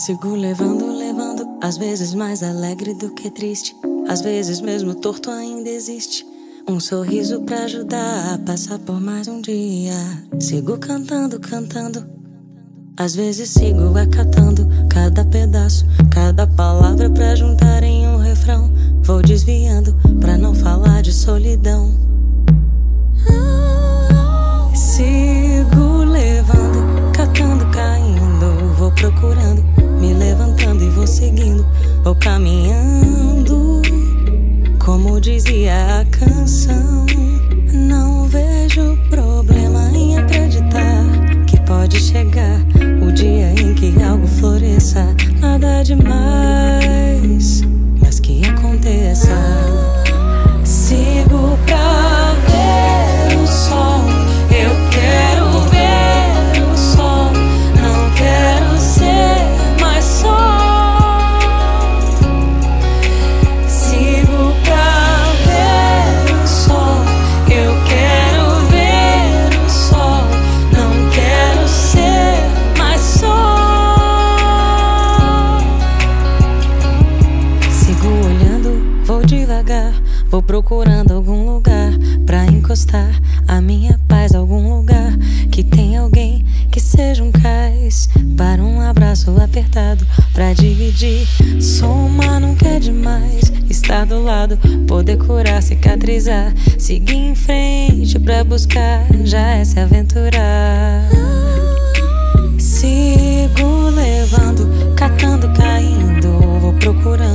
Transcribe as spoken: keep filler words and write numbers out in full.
Sigo levando, levando, às vezes mais alegre do que triste. Às vezes mesmo torto ainda existe um sorriso pra ajudar a passar por mais um dia. Sigo cantando, cantando, às vezes sigo acatando cada pedaço, cada palavra pra juntar em um refrão. Vou desviando pra não falar de solidão. Sigo levando, catando, caindo, vou procurando, me levantando e vou seguindo, vou caminhando. Como dizia a canção, não vejo problema em acreditar que pode chegar o dia em que algo floresça. Nada demais, mas que aconteça. Sigo pra ver o sol, eu quero ver o sol, não quero ser mais só. Sigo pra ver o sol, eu quero ver o sol, não quero ser mais só. Sigo olhando, vou devagar, vou procurando algum lugar pra encostar a minha paz, algum lugar que tem alguém que seja um cais para um abraço apertado pra dividir. Somar nunca é demais, estar do lado, poder curar, cicatrizar, seguir em frente pra buscar, já é se aventurar. Sigo levando, catando, caindo, vou procurando,